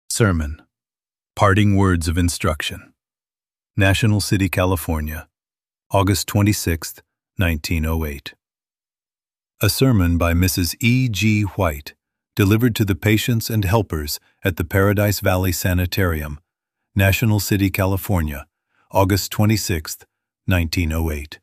Sermon. Parting Words of Instruction. National City, California, August 26, 1908. A sermon by Mrs. E. G. White, delivered to the patients and helpers at the Paradise Valley Sanitarium, National City, California, August 26, 1908.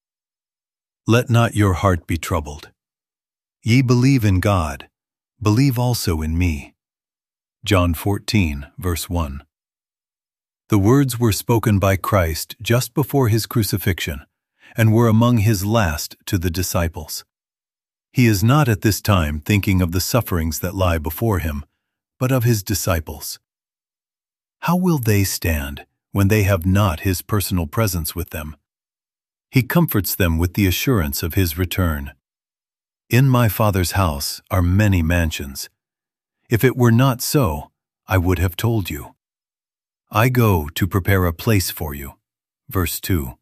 Let not your heart be troubled. Ye believe in God, believe also in me. John 14, verse 1. The words were spoken by Christ just before his crucifixion and were among his last to the disciples. He is not at this time thinking of the sufferings that lie before him, but of his disciples. How will they stand when they have not his personal presence with them? He comforts them with the assurance of his return. In my Father's house are many mansions. If it were not so, I would have told you. I go to prepare a place for you. Verse 2.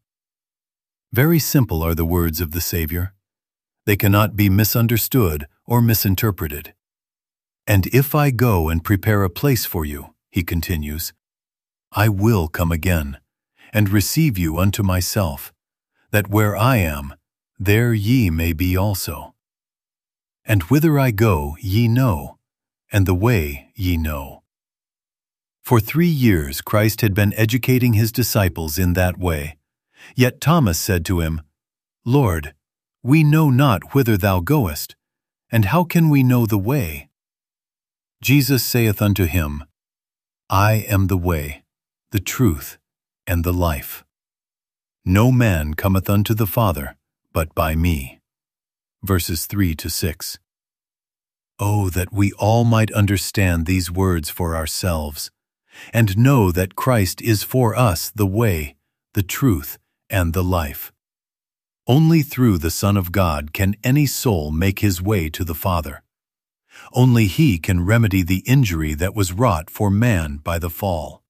Very simple are the words of the Savior. They cannot be misunderstood or misinterpreted. And if I go and prepare a place for you, he continues, I will come again, and receive you unto myself, that where I am, there ye may be also. And whither I go ye know, and the way ye know. For 3 years Christ had been educating his disciples in that way. Yet Thomas said to him, Lord, we know not whither thou goest, and how can we know the way? Jesus saith unto him, I am the way, the truth, and the life. No man cometh unto the Father but by me. Verses 3-6. Oh, that we all might understand these words for ourselves, and know that Christ is for us the way, the truth, and the life. Only through the Son of God can any soul make his way to the Father. Only he can remedy the injury that was wrought for man by the fall.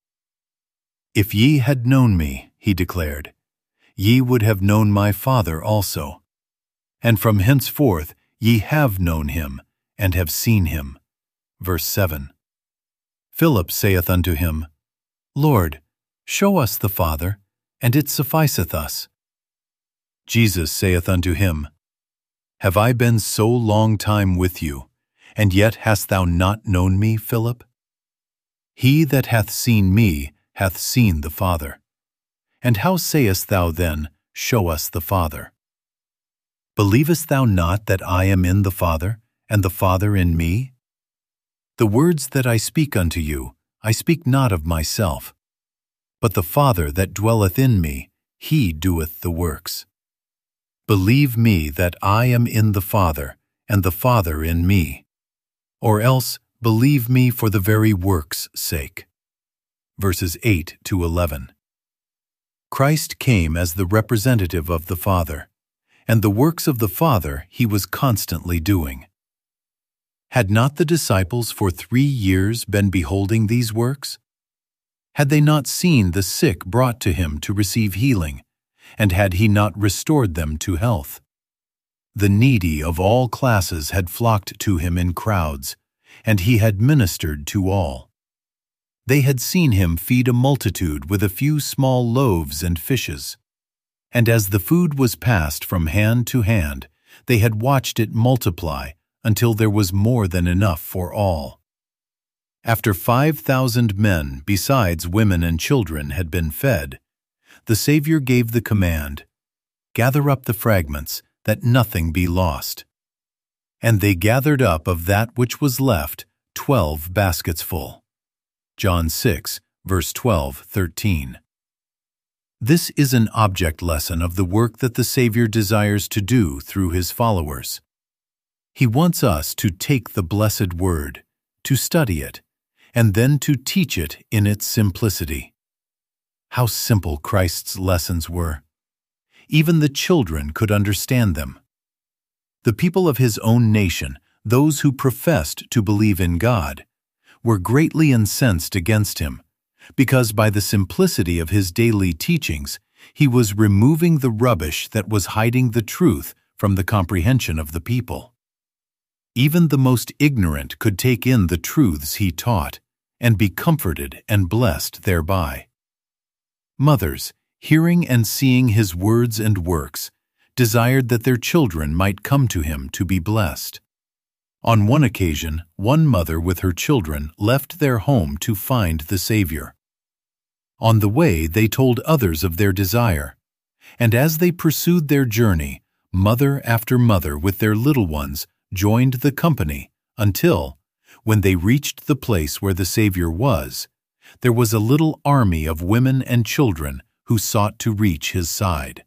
If ye had known me, he declared, ye would have known my Father also. And from henceforth ye have known him, and have seen him. Verse 7. Philip saith unto him, Lord, show us the Father, and it sufficeth us. Jesus saith unto him, Have I been so long time with you, and yet hast thou not known me, Philip? He that hath seen me hath seen the Father. And how sayest thou then, Show us the Father? Believest thou not that I am in the Father, and the Father in me? The words that I speak unto you, I speak not of myself, but the Father that dwelleth in me, he doeth the works. Believe me that I am in the Father, and the Father in me, or else believe me for the very works' sake. Verses 8-11. Christ came as the representative of the Father, and the works of the Father he was constantly doing. Had not the disciples for 3 years been beholding these works? Had they not seen the sick brought to him to receive healing, and had he not restored them to health? The needy of all classes had flocked to him in crowds, and he had ministered to all. They had seen him feed a multitude with a few small loaves and fishes, and as the food was passed from hand to hand, they had watched it multiply until there was more than enough for all. After 5,000 men, besides women and children, had been fed, the Savior gave the command, Gather up the fragments, that nothing be lost. And they gathered up of that which was left 12 baskets full. John 6, verse 12-13. This is an object lesson of the work that the Savior desires to do through his followers. He wants us to take the blessed word, to study it, and then to teach it in its simplicity. How simple Christ's lessons were. Even the children could understand them. The people of his own nation, those who professed to believe in God, were greatly incensed against him, because by the simplicity of his daily teachings, he was removing the rubbish that was hiding the truth from the comprehension of the people. Even the most ignorant could take in the truths he taught, and be comforted and blessed thereby. Mothers, hearing and seeing his words and works, desired that their children might come to him to be blessed. On one occasion, one mother with her children left their home to find the Savior. On the way, they told others of their desire, and as they pursued their journey, mother after mother with their little ones joined the company until, when they reached the place where the Savior was, there was a little army of women and children who sought to reach his side.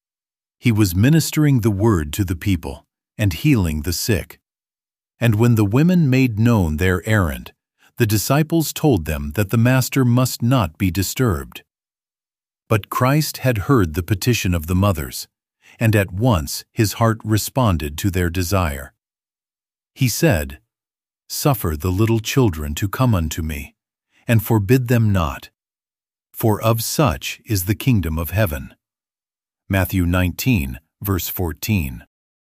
He was ministering the word to the people and healing the sick. And when the women made known their errand, the disciples told them that the Master must not be disturbed. But Christ had heard the petition of the mothers, and at once his heart responded to their desire. He said, "Suffer the little children to come unto me, and forbid them not, for of such is the kingdom of heaven." Matthew 19, verse 14.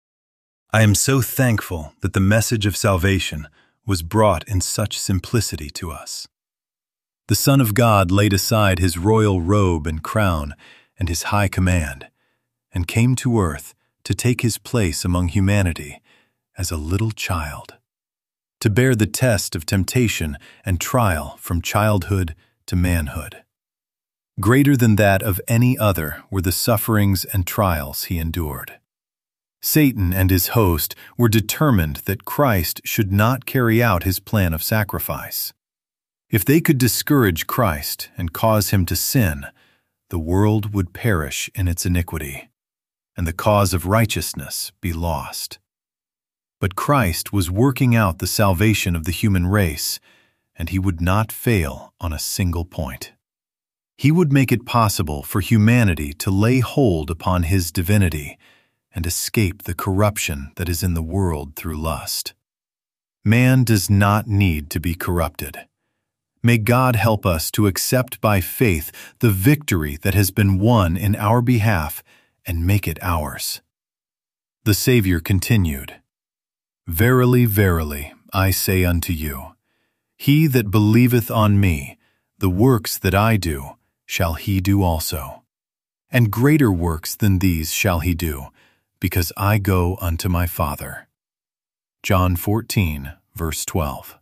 I am so thankful that the message of salvation was brought in such simplicity to us. The Son of God laid aside his royal robe and crown and his high command, and came to earth to take his place among humanity as a little child, to bear the test of temptation and trial from childhood to manhood. Greater than that of any other were the sufferings and trials he endured. Satan and his host were determined that Christ should not carry out his plan of sacrifice. If they could discourage Christ and cause him to sin, the world would perish in its iniquity, and the cause of righteousness be lost. But Christ was working out the salvation of the human race, and he would not fail on a single point. He would make it possible for humanity to lay hold upon his divinity and escape the corruption that is in the world through lust. Man does not need to be corrupted. May God help us to accept by faith the victory that has been won in our behalf and make it ours. The Savior continued, "Verily, verily, I say unto you, he that believeth on me, the works that I do, shall he do also. And greater works than these shall he do, because I go unto my Father." John 14, verse 12.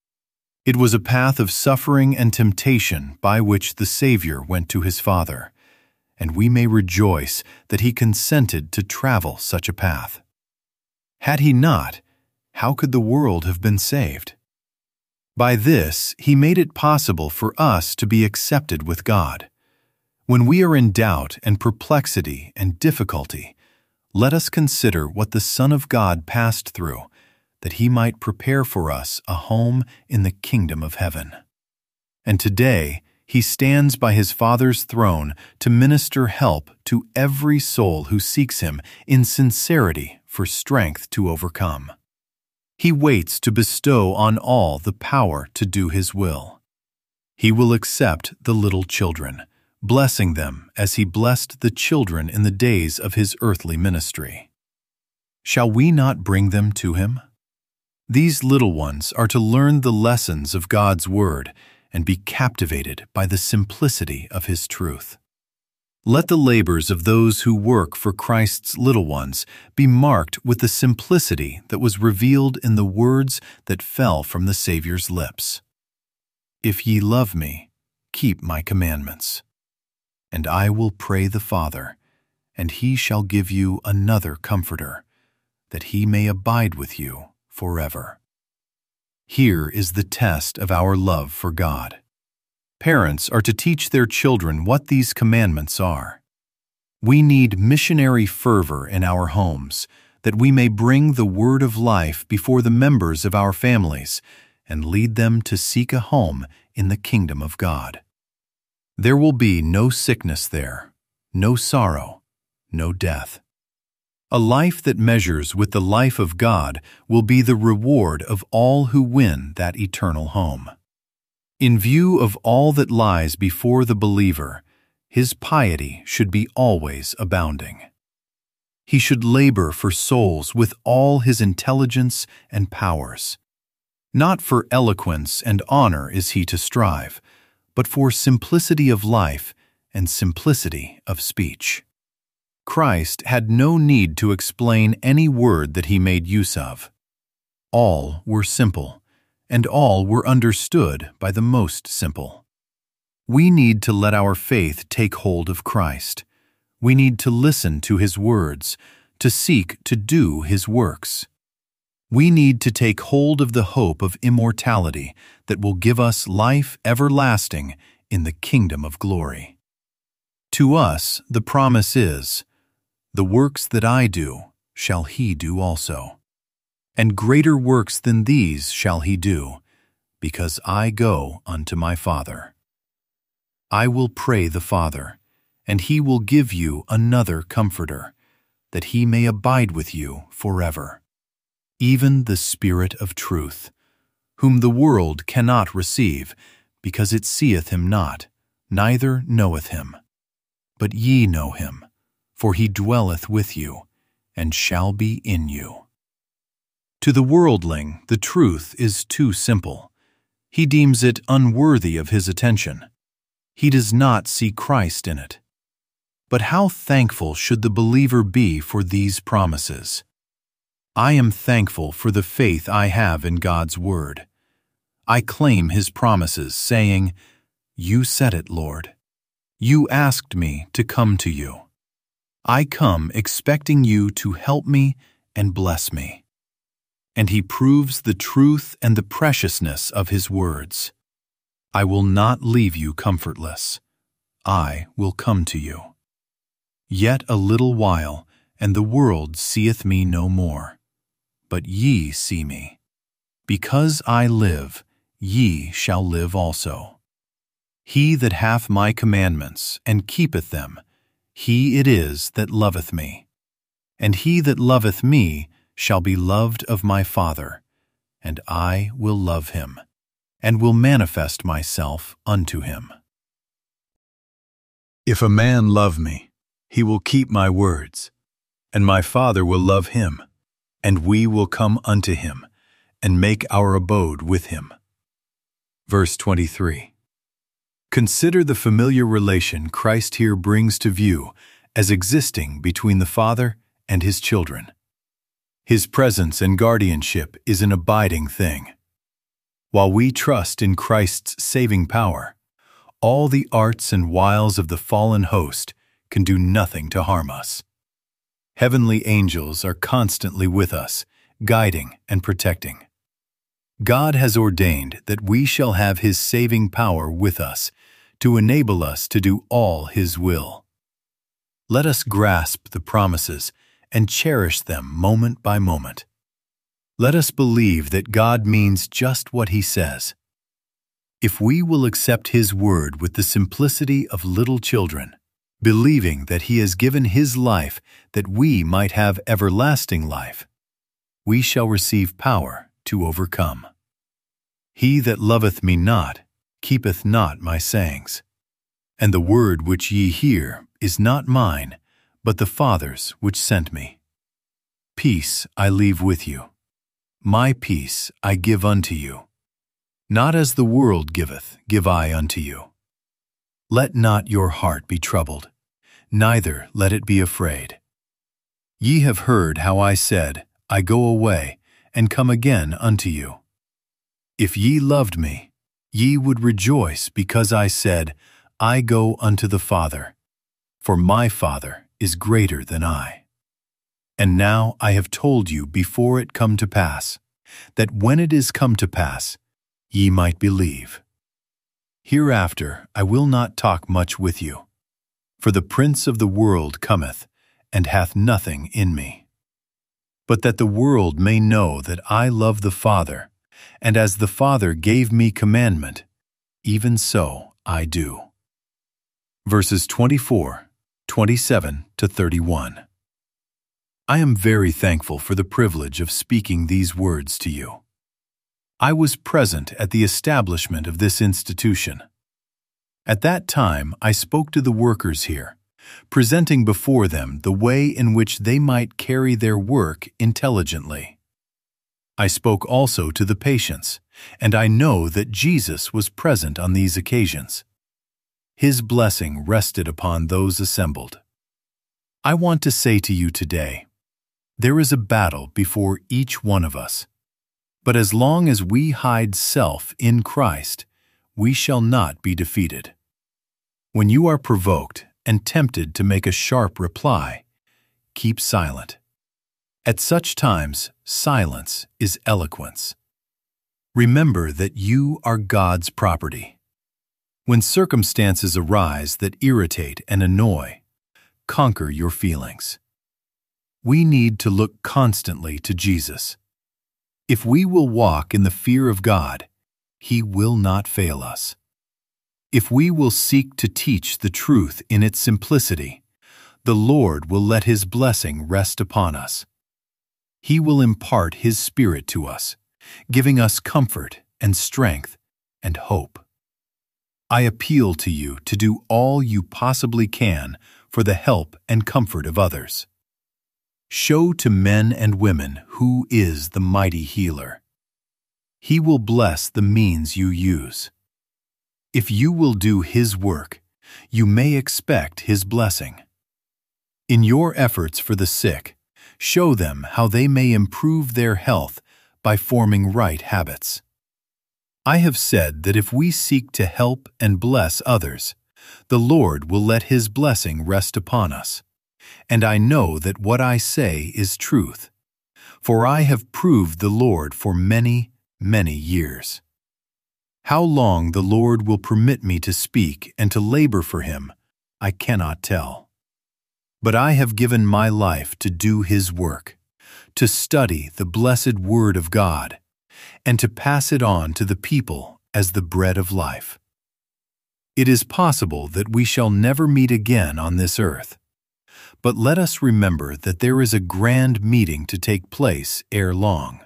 It was a path of suffering and temptation by which the Savior went to his Father, and we may rejoice that he consented to travel such a path. Had he not, how could the world have been saved? By this, he made it possible for us to be accepted with God. When we are in doubt and perplexity and difficulty, let us consider what the Son of God passed through, that he might prepare for us a home in the kingdom of heaven. And today, he stands by his Father's throne to minister help to every soul who seeks him in sincerity for strength to overcome. He waits to bestow on all the power to do his will. He will accept the little children, blessing them as he blessed the children in the days of his earthly ministry. Shall we not bring them to him? These little ones are to learn the lessons of God's word and be captivated by the simplicity of his truth. Let the labors of those who work for Christ's little ones be marked with the simplicity that was revealed in the words that fell from the Savior's lips. "If ye love me, keep my commandments. And I will pray the Father, and he shall give you another Comforter, that he may abide with you forever." Here is the test of our love for God. Parents are to teach their children what these commandments are. We need missionary fervor in our homes, that we may bring the word of life before the members of our families and lead them to seek a home in the kingdom of God. There will be no sickness there, no sorrow, no death. A life that measures with the life of God will be the reward of all who win that eternal home. In view of all that lies before the believer, his piety should be always abounding. He should labor for souls with all his intelligence and powers. Not for eloquence and honor is he to strive, but for simplicity of life and simplicity of speech. Christ had no need to explain any word that he made use of. All were simple, and all were understood by the most simple. We need to let our faith take hold of Christ. We need to listen to his words, to seek to do his works. We need to take hold of the hope of immortality that will give us life everlasting in the kingdom of glory. To us, the promise is, "The works that I do shall he do also. And greater works than these shall he do, because I go unto my Father. I will pray the Father, and he will give you another Comforter, that he may abide with you forever, even the Spirit of truth, whom the world cannot receive, because it seeth him not, neither knoweth him. But ye know him, for he dwelleth with you, and shall be in you." To the worldling, the truth is too simple. He deems it unworthy of his attention. He does not see Christ in it. But how thankful should the believer be for these promises? I am thankful for the faith I have in God's Word. I claim his promises, saying, "You said it, Lord. You asked me to come to you. I come expecting you to help me and bless me." And he proves the truth and the preciousness of his words. "I will not leave you comfortless. I will come to you. Yet a little while, and the world seeth me no more. But ye see me. Because I live, ye shall live also. He that hath my commandments, and keepeth them, he it is that loveth me. And he that loveth me shall be loved of my Father, and I will love him, and will manifest myself unto him. If a man love me, he will keep my words, and my Father will love him, and we will come unto him, and make our abode with him." Verse 23. Consider the familiar relation Christ here brings to view as existing between the Father and his children. His presence and guardianship is an abiding thing. While we trust in Christ's saving power, all the arts and wiles of the fallen host can do nothing to harm us. Heavenly angels are constantly with us, guiding and protecting. God has ordained that we shall have his saving power with us to enable us to do all his will. Let us grasp the promises and cherish them moment by moment. Let us believe that God means just what he says. If we will accept his word with the simplicity of little children, believing that he has given his life that we might have everlasting life, we shall receive power to overcome. He that loveth me not keepeth not my sayings, and the word which ye hear is not mine, but the Father's which sent me. Peace I leave with you. My peace I give unto you. Not as the world giveth, give I unto you. Let not your heart be troubled, neither let it be afraid. Ye have heard how I said, I go away, and come again unto you. If ye loved me, ye would rejoice because I said, I go unto the Father, for my Father is greater than I. And now I have told you before it come to pass, that when it is come to pass, ye might believe. Hereafter I will not talk much with you, for the prince of the world cometh, and hath nothing in me. But that the world may know that I love the Father, and as the Father gave me commandment, even so I do. Verses 24, 27 to 31. I am very thankful for the privilege of speaking these words to you. I was present at the establishment of this institution. At that time I spoke to the workers here, presenting before them the way in which they might carry their work intelligently. I spoke also to the patients, and I know that Jesus was present on these occasions. His blessing rested upon those assembled. I want to say to you today, there is a battle before each one of us. But as long as we hide self in Christ, we shall not be defeated. When you are provoked and tempted to make a sharp reply, keep silent. At such times, silence is eloquence. Remember that you are God's property. When circumstances arise that irritate and annoy, conquer your feelings. We need to look constantly to Jesus. If we will walk in the fear of God, He will not fail us. If we will seek to teach the truth in its simplicity, the Lord will let His blessing rest upon us. He will impart His Spirit to us, giving us comfort and strength and hope. I appeal to you to do all you possibly can for the help and comfort of others. Show to men and women who is the mighty healer. He will bless the means you use. If you will do His work, you may expect His blessing. In your efforts for the sick, show them how they may improve their health by forming right habits. I have said that if we seek to help and bless others, the Lord will let His blessing rest upon us. And I know that what I say is truth, for I have proved the Lord for many, many years. How long the Lord will permit me to speak and to labor for Him, I cannot tell. But I have given my life to do His work, to study the blessed Word of God, and to pass it on to the people as the bread of life. It is possible that we shall never meet again on this earth. But let us remember that there is a grand meeting to take place ere long.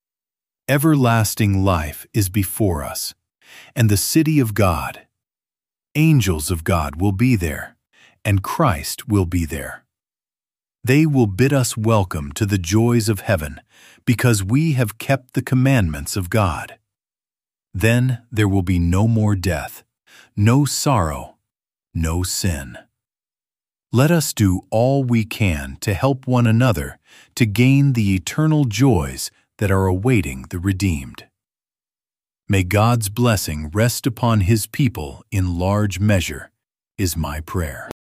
Everlasting life is before us, and the city of God. Angels of God will be there, and Christ will be there. They will bid us welcome to the joys of heaven, because we have kept the commandments of God. Then there will be no more death, no sorrow, no sin. Let us do all we can to help one another to gain the eternal joys that are awaiting the redeemed. May God's blessing rest upon His people in large measure, is my prayer.